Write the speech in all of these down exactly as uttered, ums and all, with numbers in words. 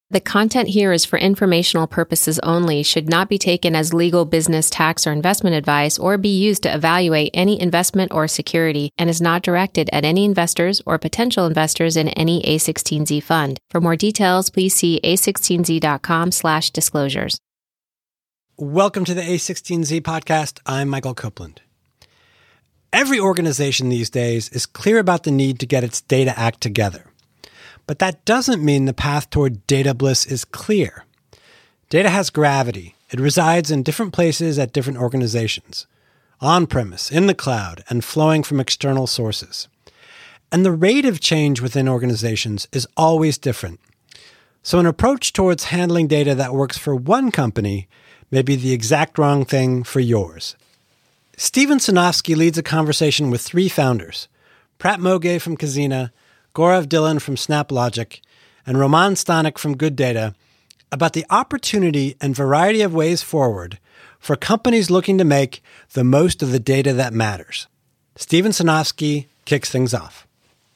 The content here is for informational purposes only, should not be taken as legal, business, tax, or investment advice, or be used to evaluate any investment or security, and is not directed at any investors or potential investors in any A sixteen Z fund. For more details, please see a sixteen z dot com slash disclosures. Welcome to the A sixteen Z podcast. I'm Michael Copeland. Every organization these days is clear about the need to get its data act together. But that doesn't mean the path toward data bliss is clear. Data has gravity. It resides in different places at different organizations, on-premise, in the cloud, and flowing from external sources. And the rate of change within organizations is always different. So an approach towards handling data that works for one company may be the exact wrong thing for yours. Steven Sinofsky leads a conversation with three founders, Prat Moge from Kazina, Gaurav Dhillon from SnapLogic, and Roman Stanek from Good Data, about the opportunity and variety of ways forward for companies looking to make the most of the data that matters. Steven Sinofsky kicks things off.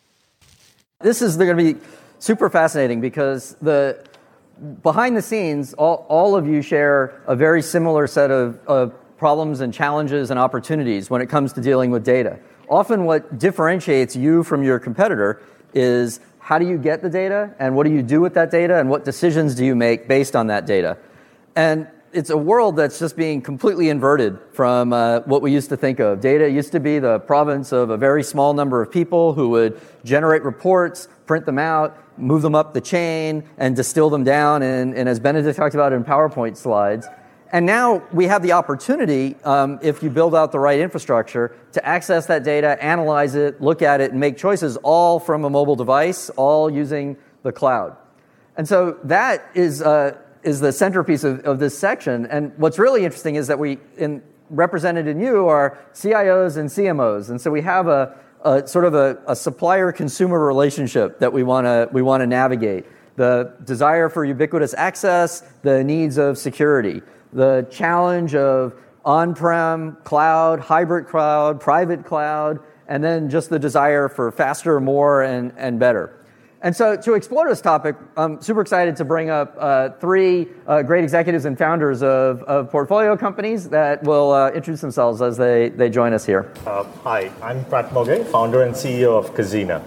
This is going to be super fascinating because the behind the scenes, all, all of you share a very similar set of, of problems and challenges and opportunities when it comes to dealing with data. Often what differentiates you from your competitor is how do you get the data and what do you do with that data and what decisions do you make based on that data. And it's a world that's just being completely inverted from uh, what we used to think of. Data used to be the province of a very small number of people who would generate reports, print them out, move them up the chain, and distill them down, and, and as Benedict talked about in PowerPoint slides. And now we have the opportunity, um, if you build out the right infrastructure, to access that data, analyze it, look at it, and make choices all from a mobile device, all using the cloud. And so that is uh, is the centerpiece of, of this section. And what's really interesting is that we, in, represented in you, are C I Os and C M Os. And so we have a, a sort of a, a supplier-consumer relationship that we want to we want to navigate. The desire for ubiquitous access, the needs of security, the challenge of on-prem, cloud, hybrid cloud, private cloud, and then just the desire for faster, more, and, and better. And so to explore this topic, I'm super excited to bring up uh, three uh, great executives and founders of, of portfolio companies that will uh, introduce themselves as they, they join us here. Uh, hi, I'm Prat Moge, founder and C E O of Kazina.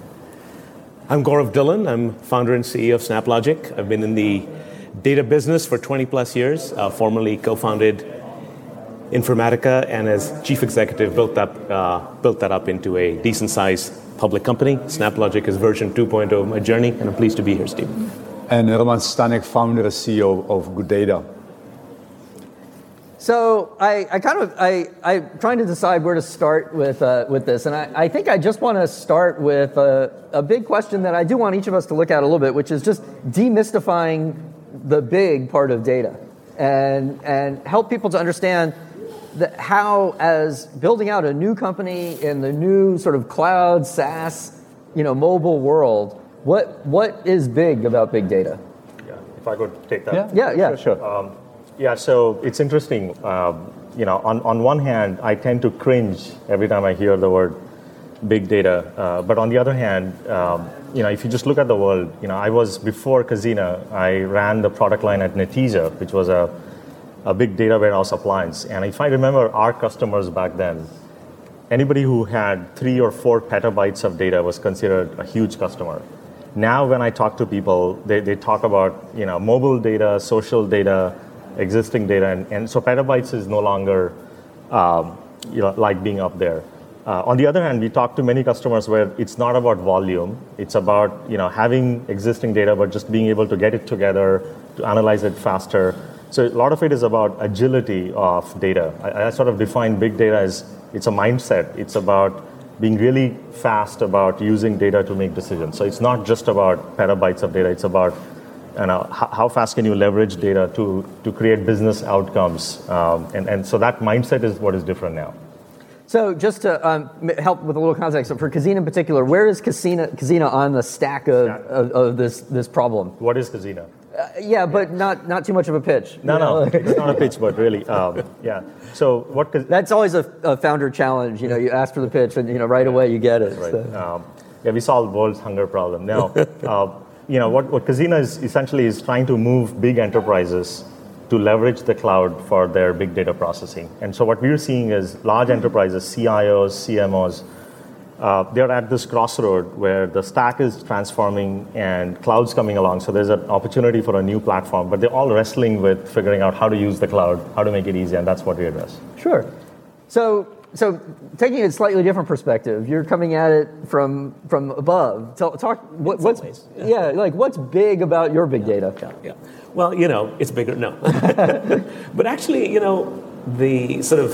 I'm Gaurav Dhillon. I'm founder and C E O of SnapLogic. I've been in the data business for twenty plus years, uh, formerly co-founded Informatica, and as chief executive built up uh, built that up into a decent sized public company. SnapLogic is version two point oh of my journey, and I'm pleased to be here, Steve. And Roman Stanek, founder and C E O of Good Data. So I, I kind of I I'm trying to decide where to start with uh, with this, and I, I think I just want to start with a, a big question that I do want each of us to look at a little bit, which is just demystifying the big part of data, and and help people to understand that how, as building out a new company in the new sort of cloud SaaS, you know, mobile world, what what is big about big data? Yeah, if I could take that. Yeah, yeah, yeah. Sure. sure. Um, yeah, so it's interesting. Um, you know, on on one hand, I tend to cringe every time I hear the word big data, uh, but on the other hand, um, you know, if you just look at the world, you know, I was, before Kazina, I ran the product line at Netezza, which was a, a big data warehouse appliance. And if I remember our customers back then, anybody who had three or four petabytes of data was considered a huge customer. Now, when I talk to people, they, they talk about, you know, mobile data, social data, existing data, and, and so petabytes is no longer, um, you know, like being up there. Uh, on the other hand, we talk to many customers where it's not about volume. It's about, you know, having existing data, but just being able to get it together, to analyze it faster. So a lot of it is about agility of data. I, I sort of define big data as it's a mindset. It's about being really fast about using data to make decisions. So it's not just about petabytes of data. It's about, you know, how, how fast can you leverage data to, to create business outcomes. Um, and, and so that mindset is what is different now. So just to um, help with a little context, so for Kazina in particular, where is Kazina, Kazina on the stack of, of, of this this problem? What is Kazina? Uh, yeah, but yeah. not not too much of a pitch. No, no, it's not a pitch, but really, um, yeah. So what? That's always a, a founder challenge. You know, you ask for the pitch, and you know, right away you get it. Right. So. Um, yeah, we solve the world's hunger problem. Now, uh, you know, what, what Khazina is essentially is trying to move big enterprises to leverage the cloud for their big data processing. And so what we're seeing is large enterprises, C I Os, C M Os, uh, they're at this crossroad where the stack is transforming and cloud's coming along. So there's an opportunity for a new platform, but they're all wrestling with figuring out how to use the cloud, how to make it easy, and that's what we address. Sure. So, so taking a slightly different perspective, you're coming at it from from above. Talk, talk what, what's yeah. yeah, like what's big about your big yeah, data? Yeah, yeah. Well, you know, it's bigger. No, but actually, you know, the sort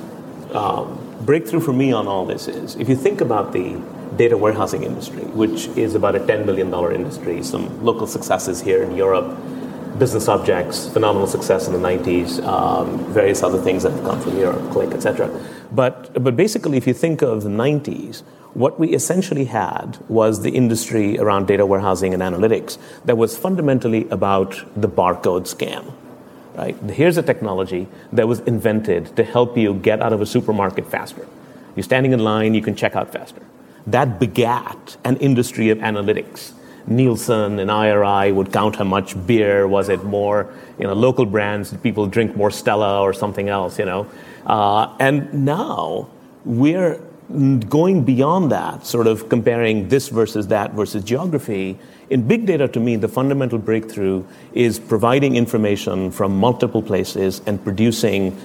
of um, breakthrough for me on all this is if you think about the data warehousing industry, which is about a ten billion dollars industry, some local successes here in Europe. Business Objects, phenomenal success in the nineties, um, various other things that have come from Europe, Click, et cetera. But, but basically, if you think of the nineties, what we essentially had was the industry around data warehousing and analytics that was fundamentally about the barcode scan. Right? Here's a technology that was invented to help you get out of a supermarket faster. You're standing in line, you can check out faster. That begat an industry of analytics. Nielsen and I R I would count how much beer, was it more, you know, local brands, did people drink more Stella or something else, you know. Uh, and now we're going beyond that, sort of comparing this versus that versus geography. In big data, to me, the fundamental breakthrough is providing information from multiple places and producing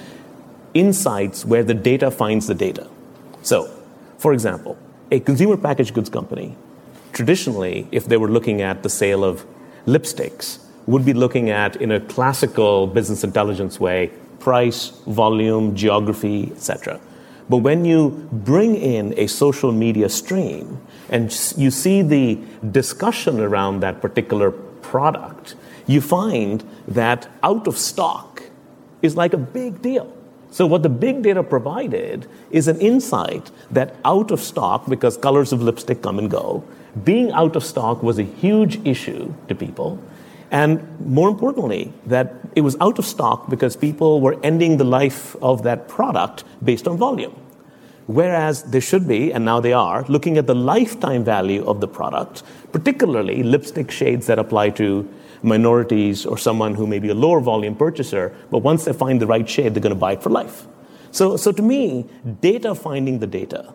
insights where the data finds the data. So, for example, a consumer packaged goods company traditionally, if they were looking at the sale of lipsticks, would be looking at, in a classical business intelligence way, price, volume, geography, et cetera. But when you bring in a social media stream and you see the discussion around that particular product, you find that out of stock is like a big deal. So what the big data provided is an insight that out of stock, because colors of lipstick come and go, being out of stock was a huge issue to people. And more importantly, that it was out of stock because people were ending the life of that product based on volume. Whereas they should be, and now they are, looking at the lifetime value of the product, particularly lipstick shades that apply to minorities or someone who may be a lower volume purchaser, but once they find the right shade, they're going to buy it for life. So, so to me, data finding the data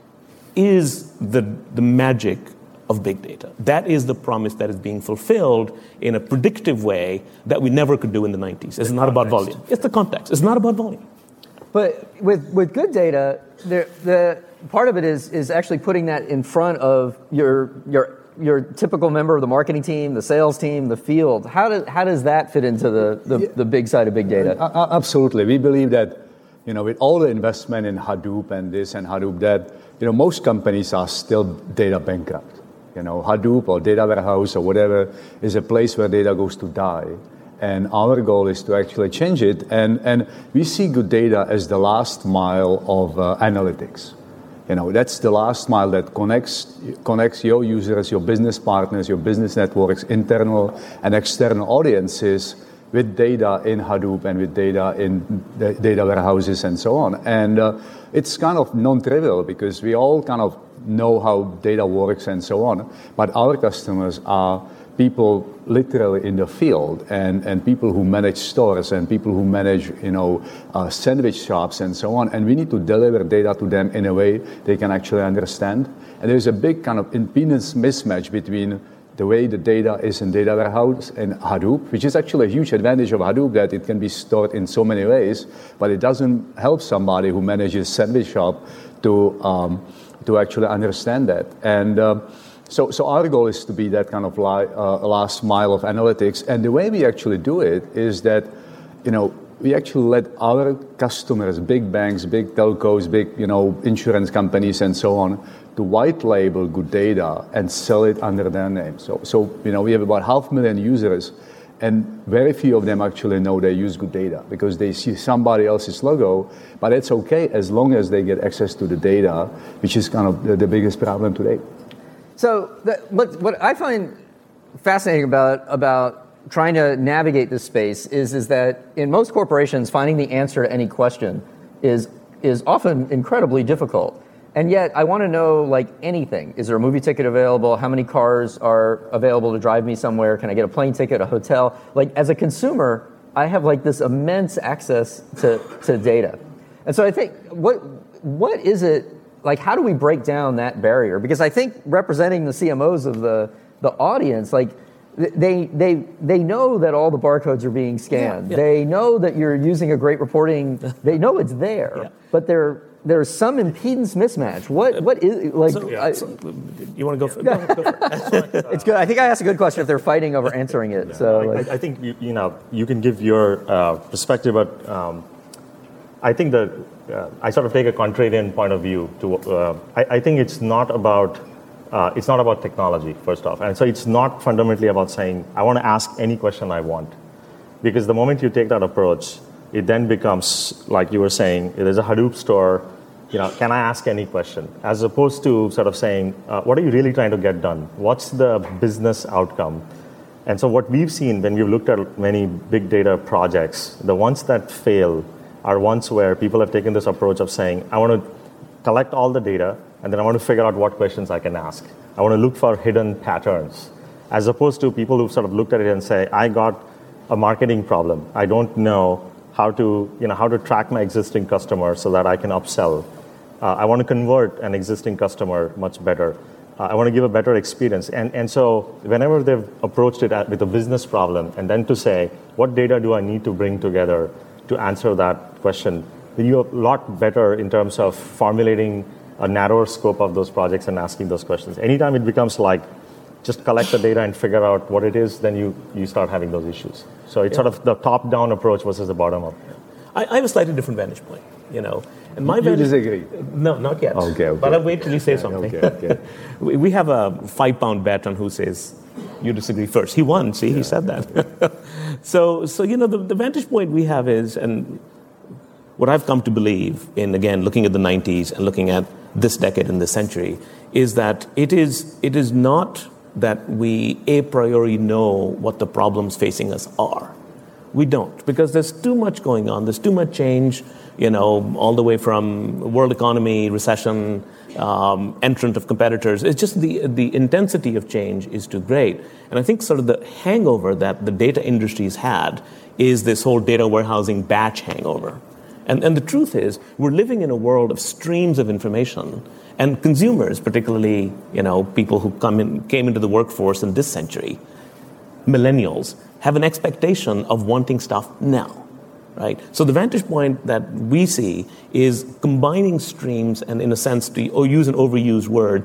is the, the magic of big data. That is the promise that is being fulfilled in a predictive way that we never could do in the nineties. It's the not context. About volume. It's the context. It's not about volume. But with, with good data, the, the part of it is is actually putting that in front of your your your typical member of the marketing team, the sales team, the field. How does how does that fit into the the, yeah. the big side of big data? Uh, absolutely, we believe that, you know, with all the investment in Hadoop and this and Hadoop that, you know, most companies are still data bankrupt. You know, Hadoop or data warehouse or whatever is a place where data goes to die. And our goal is to actually change it. And, and we see good data as the last mile of uh, analytics. You know, that's the last mile that connects connects your users, your business partners, your business networks, internal and external audiences with data in Hadoop and with data in the data warehouses and so on. And uh, it's kind of non-trivial because we all kind of know how data works and so on. But our customers are people literally in the field and, and people who manage stores and people who manage, you know, uh, sandwich shops and so on. And we need to deliver data to them in a way they can actually understand. And there's a big kind of impedance mismatch between the way the data is in data warehouse and Hadoop, which is actually a huge advantage of Hadoop that it can be stored in so many ways, but it doesn't help somebody who manages sandwich shop to um, to actually understand that. And uh, So, so our goal is to be that kind of li- uh, last mile of analytics. And the way we actually do it is that, you know, we actually let our customers, big banks, big telcos, big, you know, insurance companies and so on, to white label good data and sell it under their name. So, so you know, we have about half a million users, and very few of them actually know they use good data because they see somebody else's logo, but it's okay as long as they get access to the data, which is kind of the, the biggest problem today. So that, what, what I find fascinating about about trying to navigate this space is is that in most corporations, finding the answer to any question is is often incredibly difficult. And yet, I want to know, like, anything. Is there a movie ticket available? How many cars are available to drive me somewhere? Can I get a plane ticket, a hotel? Like, as a consumer, I have, like, this immense access to, to data. And so I think, what what is it, like, how do we break down that barrier? Because I think representing the C M Os of the, the audience, like, they they they know that all the barcodes are being scanned. Yeah, yeah. They know that you're using a great reporting. They know it's there, yeah. but they're there's some impedance mismatch. What what is like? So, yeah, I, so you want to go for, go, go for it? It's good. I think I asked a good question if they're fighting over answering it. Yeah. So I, like, I think you, you know you can give your uh, perspective, but um, I think that uh, I sort of take a contrarian point of view. To uh, I, I think it's not about uh, it's not about technology first off, and so it's not fundamentally about saying I want to ask any question I want, because the moment you take that approach, it then becomes, like you were saying, there's a Hadoop store, you know, can I ask any question? As opposed to sort of saying, uh, what are you really trying to get done? What's the business outcome? And so what we've seen when we've looked at many big data projects, the ones that fail are ones where people have taken this approach of saying, I want to collect all the data, and then I want to figure out what questions I can ask. I want to look for hidden patterns, as opposed to people who've sort of looked at it and say, I got a marketing problem. I don't know how to, you know, how to track my existing customer so that I can upsell. Uh, I want to convert an existing customer much better. Uh, I want to give a better experience. And and so whenever they've approached it at, with a business problem, and then to say, what data do I need to bring together to answer that question, then you're a lot better in terms of formulating a narrower scope of those projects and asking those questions. Anytime it becomes like, just collect the data and figure out what it is, then you, you start having those issues. So it's yeah. sort of the top-down approach versus the bottom-up. I, I have a slightly different vantage point, you know. And my you vantage, disagree? No, not yet. Okay, okay. But I'll wait till you say something. Okay, okay. we, we have a five-pound bet on who says you disagree first. He won, see, yeah. he said that. so, so, you know, the, the vantage point we have is, and what I've come to believe in, again, looking at the nineties and looking at this decade and this century, is that it is it is not that we a priori know what the problems facing us are. We don't, because there's too much going on. There's too much change, you know, all the way from world economy, recession, um, entrant of competitors. It's just the the intensity of change is too great. And I think sort of the hangover that the data industry's had is this whole data warehousing batch hangover. And and the truth is, we're living in a world of streams of information. And consumers, particularly, you know, people who come in, came into the workforce in this century, millennials, have an expectation of wanting stuff now, right? So the vantage point that we see is combining streams and, in a sense, to or use an overused word,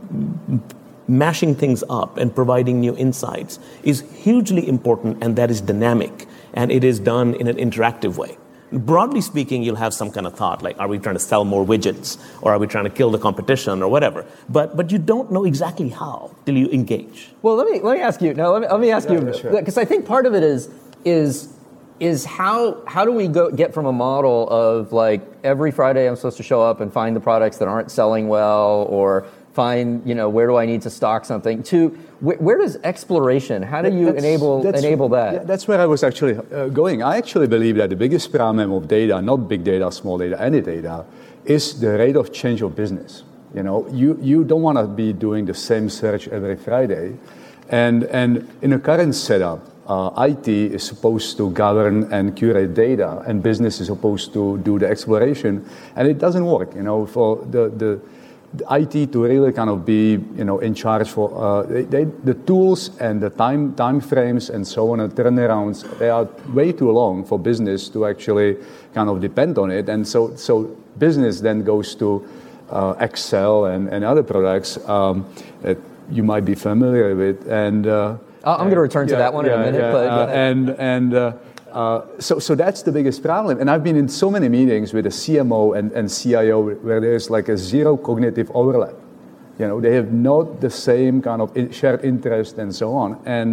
mashing things up and providing new insights is hugely important, and that is dynamic, and it is done in an interactive way. Broadly speaking, you'll have some kind of thought, like, are we trying to sell more widgets, or are we trying to kill the competition, or whatever? But but you don't know exactly how till you engage. Well, let me let me ask you. No, let me let me ask yeah, you, because sure. I think part of it is is is how how do we go get from a model of like every Friday I'm supposed to show up and find the products that aren't selling well, or find, you know, where do I need to stock something, to wh- where does exploration, how do you that's, enable that's, enable that? Yeah, that's where I was actually uh, going. I actually believe that the biggest problem of data, not big data, small data, any data, is the rate of change of business. You know, you, you don't want to be doing the same search every Friday. And, and in a current setup, uh, I T is supposed to govern and curate data, and business is supposed to do the exploration, and it doesn't work. You know, for the, the The I T to really kind of be, you know, in charge for uh, they, they, the tools and the time time frames and so on, and turnarounds, they are way too long for business to actually kind of depend on it. And so so business then goes to uh, Excel and, and other products um, that you might be familiar with. And uh, I'm going to return yeah, to that one yeah, in a minute. Yeah, but uh, and and. Uh, Uh, so, so that's the biggest problem. And I've been in so many meetings with a C M O and, and C I O where there's like a zero cognitive overlap. You know, they have not the same kind of in, shared interest and so on. And uh,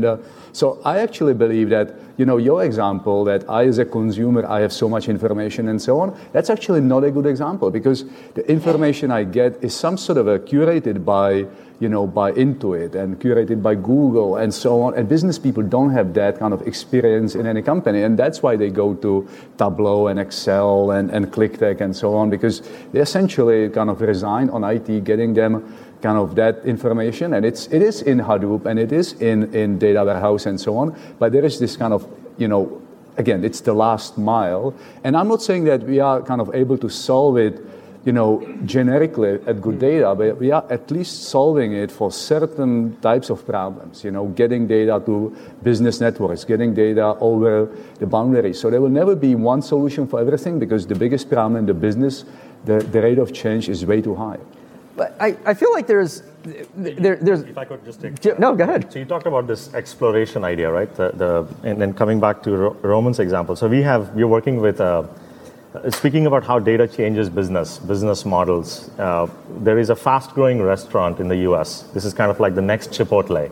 So I actually believe that, you know, your example that I as a consumer, I have so much information and so on, that's actually not a good example, because the information I get is some sort of a curated by, you know, by Intuit and curated by Google and so on. And business people don't have that kind of experience in any company. And that's why they go to Tableau and Excel and, and ClickTech and so on, because they essentially kind of resign on I T, getting them kind of that information. And it's, it is in Hadoop and it is in, in data warehouse and so on. But there is this kind of, you know, again, it's the last mile. And I'm not saying that we are kind of able to solve it, you know, generically at Good Data, but we are at least solving it for certain types of problems, you know, getting data to business networks, getting data over the boundaries. So there will never be one solution for everything, because the biggest problem in the business, the, the rate of change is way too high. But I, I feel like there's, there, there's... If I could just take... No, go ahead. So you talked about this exploration idea, right? The, the, and then coming back to Ro- Roman's example. So we have, we're working with... Uh, Speaking about how data changes business, business models, uh, there is a fast-growing restaurant in the U S. This is kind of like the next Chipotle.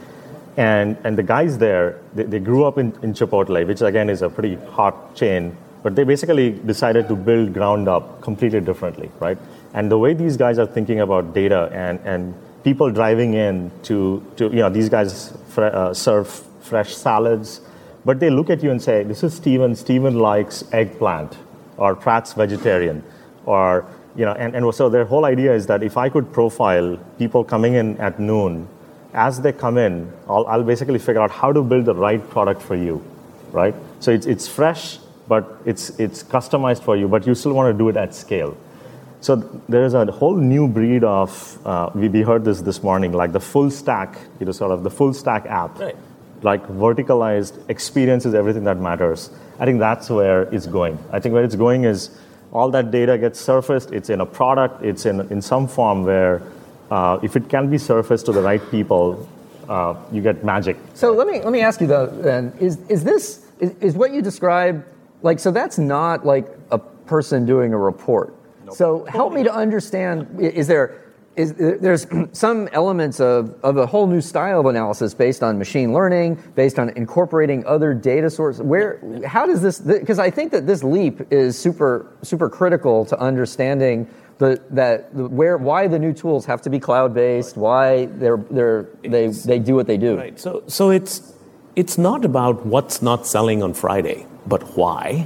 And and the guys there, they, they grew up in, in Chipotle, which again is a pretty hot chain, but they basically decided to build ground up completely differently, right? And the way these guys are thinking about data and, and people driving in to, to, you know, these guys fre- uh, serve fresh salads, but they look at you and say, this is Steven, Steven likes eggplant, or Pratt's vegetarian, or, you know, and, and so their whole idea is that if I could profile people coming in at noon, as they come in, I'll, I'll basically figure out how to build the right product for you, right? So it's it's fresh, but it's it's customized for you, but you still want to do it at scale. So there is a whole new breed of, uh, we, we heard this this morning, like the full stack, you know, sort of the full stack app. Right. Like verticalized experience is everything that matters. I think that's where it's going. I think where it's going is all that data gets surfaced. It's in a product. It's in in some form where uh, if it can be surfaced to the right people, uh, you get magic. So let me let me ask you though, then, is is this is, is what you described like, so that's not like a person doing a report. Nope. So help me to understand, is there Is there's some elements of, of a whole new style of analysis based on machine learning, based on incorporating other data sources. Where, how does this? Because I think that this leap is super super critical to understanding the that the, where why the new tools have to be cloud based, why they're they're they they do what they do. Right. So so it's it's not about what's not selling on Friday, but why.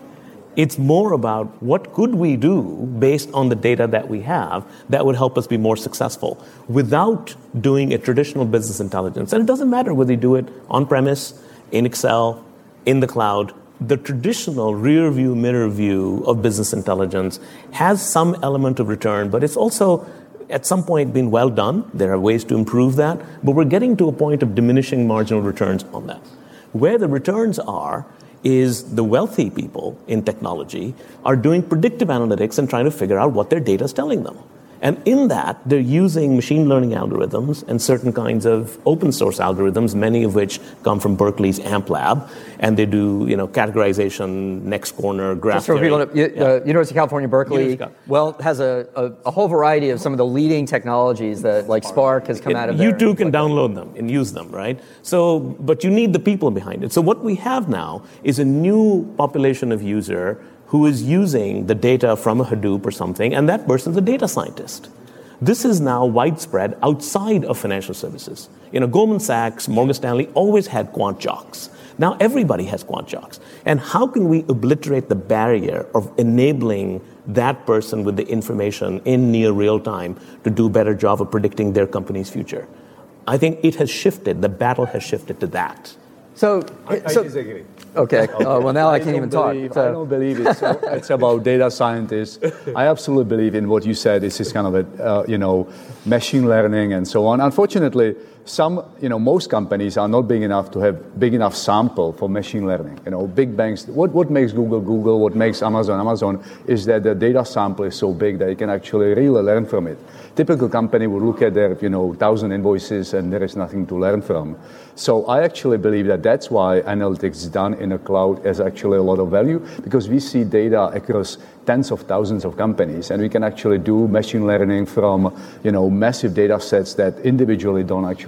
It's more about what could we do based on the data that we have that would help us be more successful without doing a traditional business intelligence. And it doesn't matter whether you do it on-premise, in Excel, in the cloud. The traditional rear view, mirror view of business intelligence has some element of return, but it's also at some point been well done. There are ways to improve that, but we're getting to a point of diminishing marginal returns on that. Where the returns are is the wealthy people in technology are doing predictive analytics and trying to figure out what their data is telling them. And in that, they're using machine learning algorithms and certain kinds of open source algorithms, many of which come from Berkeley's AMPLab, and they do, you know, categorization, next corner, graph Just for theory. people, uh, yeah. University of California, Berkeley, University of well, has a, a, a whole variety of some of the leading technologies that, like Spark, has come It, out of there. You too can download them and use them, right? So, but you need the people behind it. So what we have now is a new population of user who is using the data from a Hadoop or something, and that person's a data scientist. This is now widespread outside of financial services. You know, Goldman Sachs, Morgan Stanley always had quant jocks. Now everybody has quant jocks. And how can we obliterate the barrier of enabling that person with the information in near real time to do a better job of predicting their company's future? I think it has shifted. The battle has shifted to that. So, I, I so, disagree. Okay. Uh, well, now I, I can't even believe, talk. So. I don't believe it's, it's about data scientists. I absolutely believe in what you said. This is kind of a, uh, you know, machine learning and so on. Unfortunately, some, you know, most companies are not big enough to have big enough sample for machine learning. You know, big banks, what, what makes Google Google, what makes Amazon Amazon is that the data sample is so big that you can actually really learn from it. Typical company would look at their, you know, thousand invoices and there is nothing to learn from. So I actually believe that that's why analytics done in a cloud has actually a lot of value, because we see data across tens of thousands of companies, and we can actually do machine learning from, you know, massive data sets that individually don't actually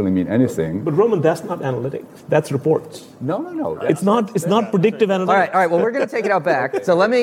really mean anything. But Roman, that's not analytics. That's reports. No, no, no. It's not. It's not predictive analytics. All right, all right. Well, we're going to take it out back. So let me,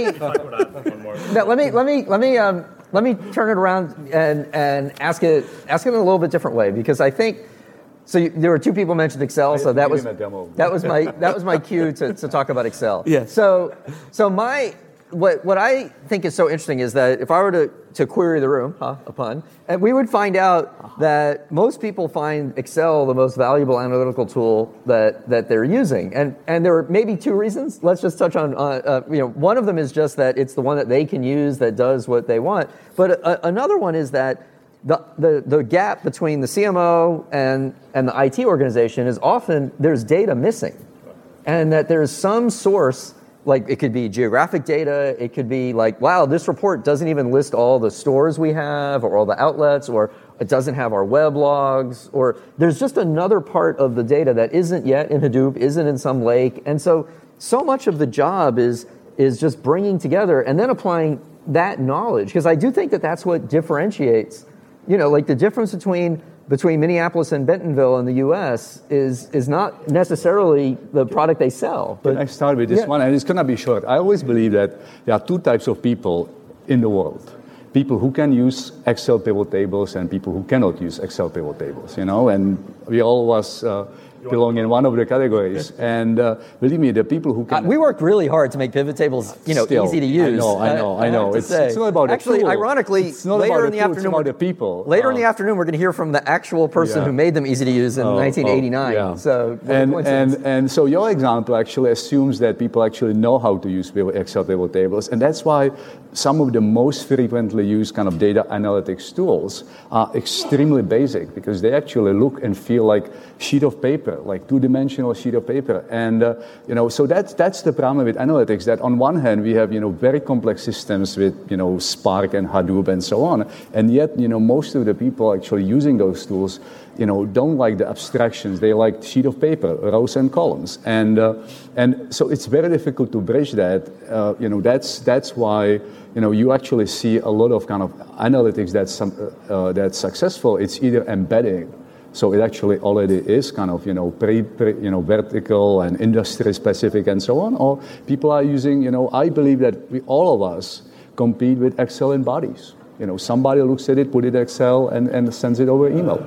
no, let me, let me, let me, um, let me turn it around and and ask it, ask it in a little bit different way, because I think. So you, there were two people mentioned Excel. So that was that was my that was my cue to, to talk about Excel. Yes. So so my. What what I think is so interesting is that if I were to, to query the room, huh, a pun, and we would find out uh-huh. that most people find Excel the most valuable analytical tool that, that they're using, and and there are maybe two reasons. Let's just touch on uh, uh, you know one of them is just that it's the one that they can use that does what they want, but a, another one is that the, the the gap between the C M O and and the I T organization is often there's data missing, and that there's some source. Like, it could be geographic data, it could be like, wow, this report doesn't even list all the stores we have or all the outlets, or it doesn't have our web logs, or there's just another part of the data that isn't yet in Hadoop, isn't in some lake. And so, so much of the job is, is just bringing together and then applying that knowledge. Because I do think that that's what differentiates, you know, like the difference between between Minneapolis and Bentonville in the U S is is not necessarily the product they sell. But Can I start with this yeah. one? And it's going to be short. I always believe that there are two types of people in the world. People who can use Excel pivot tables and people who cannot use Excel pivot tables, you know, and we all of us uh, belong in one of the categories. And uh, believe me, the people who can... Uh, we worked really hard to make pivot tables, you know, Still, easy to use. I know, I know, I, I know. It's, it's not about Actually, the tool. ironically, it's not later about in the, the tool, afternoon... It's about the people. Later uh, in the afternoon, we're going to hear from the actual person yeah. who made them easy to use in oh, nineteen eighty-nine. Oh, yeah. So, and, and, and so your example actually assumes that people actually know how to use Excel pivot tables. And that's why some of the most frequently used kind of data analytics tools are extremely basic, because they actually look and feel like sheet of paper, like two-dimensional sheet of paper. And, uh, you know, so that's, that's the problem with analytics, that on one hand, we have, you know, very complex systems with, you know, Spark and Hadoop and so on. And yet, you know, most of the people actually using those tools, you know, don't like the abstractions. They like sheet of paper, rows and columns. And, uh, and so it's very difficult to bridge that. Uh, you know, that's, that's why, you know, you actually see a lot of kind of analytics that's, some, uh, that's successful. It's either embedding. So it actually already is kind of, you know, pre, pre, you know, vertical and industry specific and so on. Or people are using, you know, I believe that we, all of us compete with Excel in bodies. You know, somebody looks at it, put it in Excel, and, and sends it over email.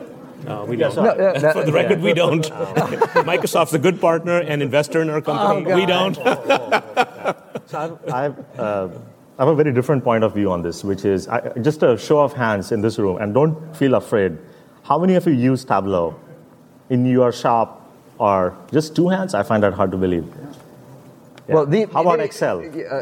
No, we don't. No, uh, that, For the record, yeah. we don't. Microsoft's a good partner and investor in our company. Oh, we don't. So I've, I've, uh, I have a very different point of view on this, which is I, just a show of hands in this room, and don't feel afraid. How many of you use Tableau in your shop, or just two hands? I find that hard to believe. Yeah. Well, the, How about the, Excel?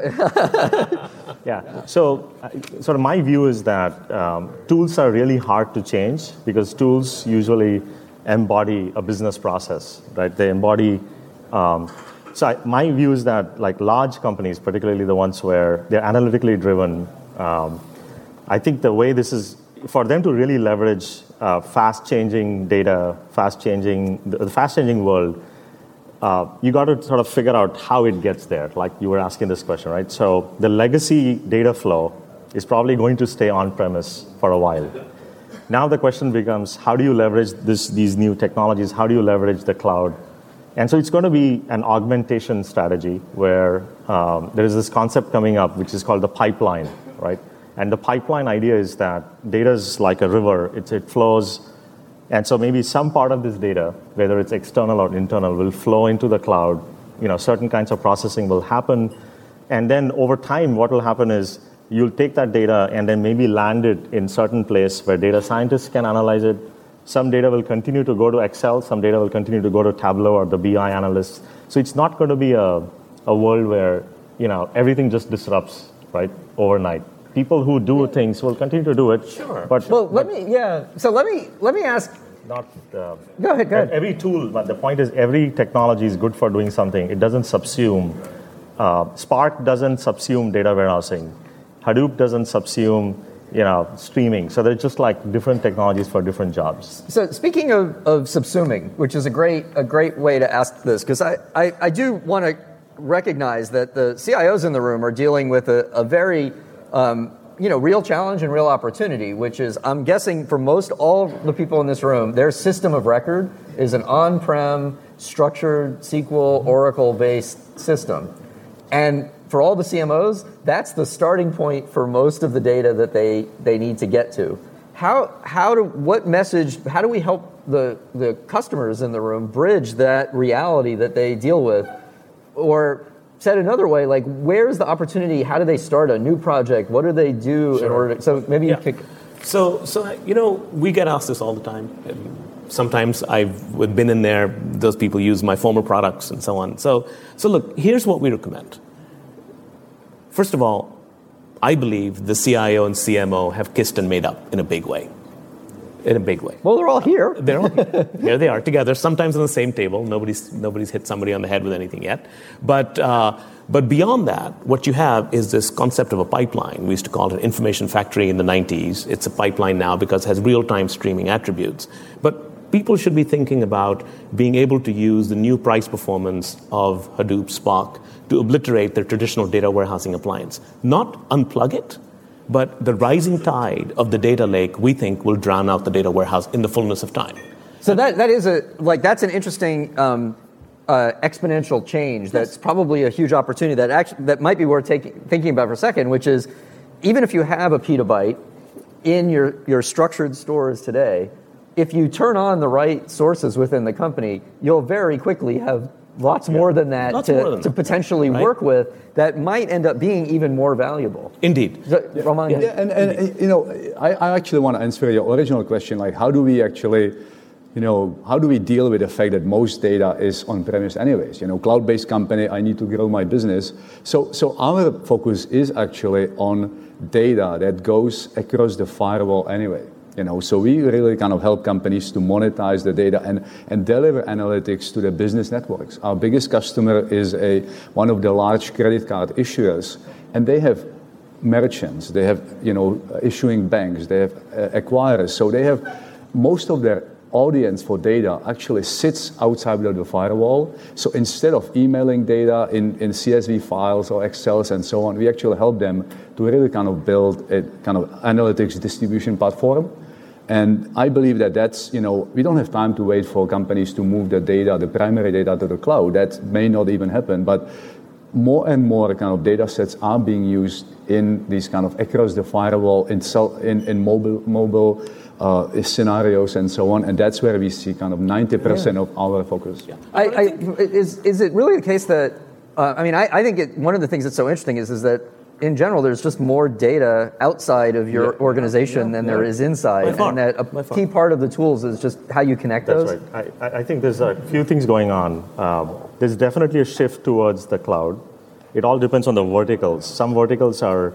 Yeah. So, uh, sort of my view is that um, tools are really hard to change, because tools usually embody a business process, right? They embody. Um, so, I, my view is that, like large companies, particularly the ones where they're analytically driven, um, I think the way this is for them to really leverage uh, fast-changing data, fast-changing the fast-changing world. Uh, you got to sort of figure out how it gets there, like you were asking this question, right? So the legacy data flow is probably going to stay on-premise for a while. Now the question becomes, how do you leverage this, these new technologies? How do you leverage the cloud? And so it's going to be an augmentation strategy where um, there is this concept coming up, which is called the pipeline, right? And the pipeline idea is that data is like a river. It's, it flows. And so maybe some part of this data, whether it's external or internal, will flow into the cloud. You know, certain kinds of processing will happen. And then over time, what will happen is you'll take that data and then maybe land it in certain place where data scientists can analyze it. Some data will continue to go to Excel. Some data will continue to go to Tableau or the B I analysts. So it's not going to be a, a world where, you know, everything just disrupts, right, overnight. People who do things will continue to do it. Sure. But well, let but me, yeah. So let me, let me ask. Not. Uh, go ahead, go ahead. Every tool, but the point is every technology is good for doing something. It doesn't subsume. Uh, Spark doesn't subsume data warehousing. Hadoop doesn't subsume, you know, streaming. So they're just like different technologies for different jobs. So speaking of, of subsuming, which is a great a great way to ask this, because I, I, I do want to recognize that the C I Os in the room are dealing with a, a very um, you know, real challenge and real opportunity, which is, I'm guessing for most all the people in this room, their system of record is an on-prem, structured S Q L, Oracle-based system. And for all the C M Os, that's the starting point for most of the data that they, they need to get to. How, how do, what message, how do we help the, the customers in the room bridge that reality that they deal with? Or said another way, like, where's the opportunity? How do they start a new project? What do they do Sure. in order to, so maybe Yeah. you could. So, so you know, we get asked this all the time. Sometimes I've been in there, those people use my former products and so on. So, so look, here's what we recommend. First of all, I believe the C I O and C M O have kissed and made up in a big way. In a big way. Well, they're all here. They're all here. Here they are together, sometimes on the same table. Nobody's nobody's hit somebody on the head with anything yet. But uh, but beyond that, what you have is this concept of a pipeline. We used to call it an information factory in the nineties. It's a pipeline now because it has real-time streaming attributes. But people should be thinking about being able to use the new price performance of Hadoop Spark to obliterate their traditional data warehousing appliance. Not unplug it, but the rising tide of the data lake, we think, will drown out the data warehouse in the fullness of time. So that that is a like that's an interesting um, uh, exponential change. That's yes. probably a huge opportunity that actually that might be worth taking thinking about for a second. Which is, even if you have a petabyte in your your structured stores today, if you turn on the right sources within the company, you'll very quickly have lots yeah. more than that lots to, than to that. potentially right? work with that might end up being even more valuable. Indeed. So, yeah. Roman, yeah, and, and you know, I, I actually want to answer your original question, like how do we actually, you know, how do we deal with the fact that most data is on-premise anyways? You know, cloud-based company, I need to grow my business. So, so our focus is actually on data that goes across the firewall anyway. You know, so we really kind of help companies to monetize the data and, and deliver analytics to the business networks. Our biggest customer is a one of the large credit card issuers, and they have merchants, they have, you know, issuing banks, they have uh, acquirers. So they have most of their audience for data actually sits outside of the firewall. So instead of emailing data in, in C S V files or Excels and so on, we actually help them to really kind of build a kind of analytics distribution platform. And I believe that that's, you know, we don't have time to wait for companies to move the data, the primary data to the cloud. That may not even happen, but more and more kind of data sets are being used in these kind of across the firewall, in, cell, in, in mobile, mobile uh, scenarios and so on. And that's where we see kind of ninety percent yeah. of our focus. Yeah. I, I, is, is it really the case that, uh, I mean, I, I think it, one of the things that's so interesting is, is that in general, there's just more data outside of your yeah. organization yeah. than yeah. there is inside, and that a key part of the tools is just how you connect That's those. Right. I, I think there's a few things going on. Um, there's definitely a shift towards the cloud. It all depends on the verticals. Some verticals are,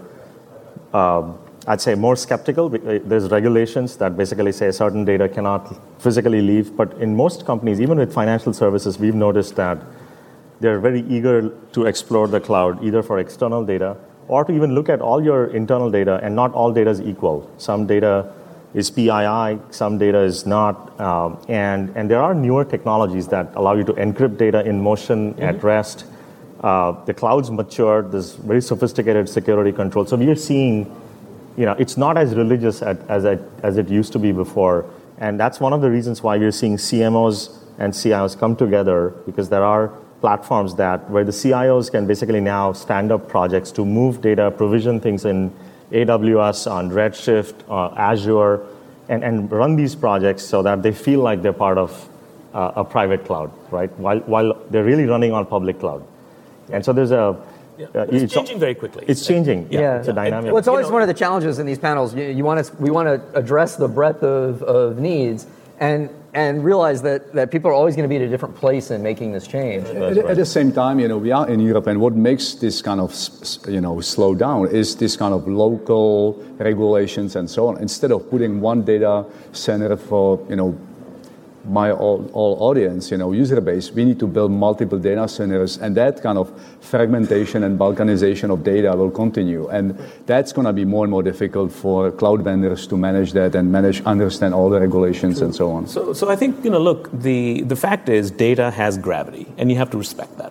um, I'd say, more skeptical. There's regulations that basically say certain data cannot physically leave. But in most companies, even with financial services, we've noticed that they're very eager to explore the cloud, either for external data or to even look at all your internal data, and not all data is equal. Some data is P I I, some data is not, um, and, and there are newer technologies that allow you to encrypt data in motion, mm-hmm. at rest. Uh, the cloud's matured, there's very sophisticated security control. So we are seeing, you know, it's not as religious at, as, it, as it used to be before, and that's one of the reasons why we're seeing C M Os and C I Os come together, because there are platforms that where the C I Os can basically now stand up projects to move data, provision things in A W S, on Redshift, uh, Azure, and, and run these projects so that they feel like they're part of uh, a private cloud, right? While while they're really running on public cloud. And so there's a... Yeah. Uh, it's, it's changing very quickly. It's changing. Yeah, yeah. It's a dynamic. Well, it's always you know, one of the challenges in these panels. You, you want to, we want to address the breadth of, of needs, and and realize that, that people are always going to be at a different place in making this change. At, right. at the same time, you know, we are in Europe, and what makes this kind of, you know, slow down is this kind of local regulations and so on. Instead of putting one data center for, you know, my all, all audience, you know, user base, we need to build multiple data centers, and that kind of fragmentation and balkanization of data will continue. And that's going to be more and more difficult for cloud vendors to manage that and manage, understand all the regulations True. And so on. So, so I think, you know, look, the, the fact is data has gravity, and you have to respect that.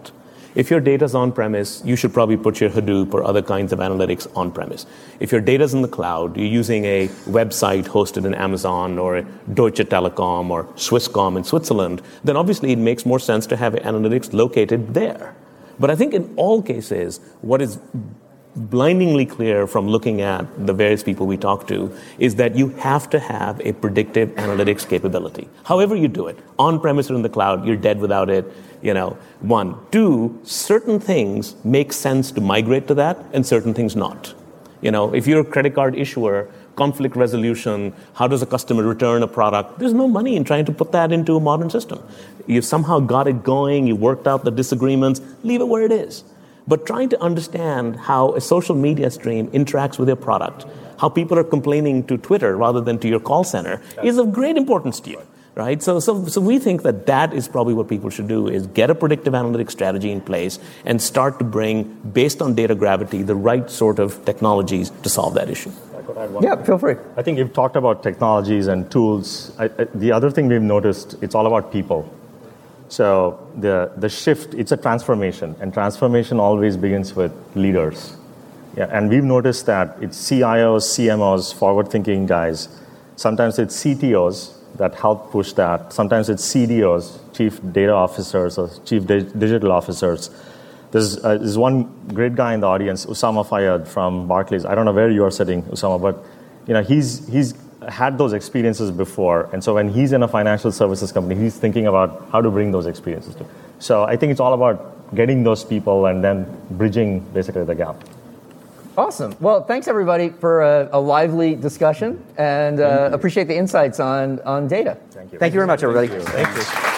If your data's on-premise, you should probably put your Hadoop or other kinds of analytics on-premise. If your data's in the cloud, you're using a website hosted in Amazon or Deutsche Telekom or Swisscom in Switzerland, then obviously it makes more sense to have analytics located there. But I think in all cases, what is blindingly clear from looking at the various people we talk to is that you have to have a predictive analytics capability. However you do it, on-premise or in the cloud, you're dead without it. You know, one. Two, certain things make sense to migrate to that and certain things not. You know, if you're a credit card issuer, conflict resolution, how does a customer return a product? There's no money in trying to put that into a modern system. You somehow got it going, you worked out the disagreements, leave it where it is. But trying to understand how a social media stream interacts with your product, how people are complaining to Twitter rather than to your call center, is of great importance to you. Right? So, so, so we think that that is probably what people should do, is get a predictive analytics strategy in place and start to bring, based on data gravity, the right sort of technologies to solve that issue. I could add one Yeah, thing. feel free. I think you've talked about technologies and tools. I, I, the other thing we've noticed, it's all about people. So the, the shift, it's a transformation, and transformation always begins with leaders. Yeah, and we've noticed that it's C I Os, C M Os, forward-thinking guys. Sometimes it's C T Os that help push that. Sometimes it's C D Os, chief data officers or chief di- digital officers. There's, uh, there's one great guy in the audience, Usama Fayyad from Barclays. I don't know where you are sitting, Usama, but you know he's he's had those experiences before, and so when he's in a financial services company, he's thinking about how to bring those experiences to. So I think it's all about getting those people and then bridging basically the gap. Awesome. Well, thanks everybody for a, a lively discussion, and uh, appreciate the insights on, on data. Thank you. Thank you very much, everybody. Thank you. Thank you.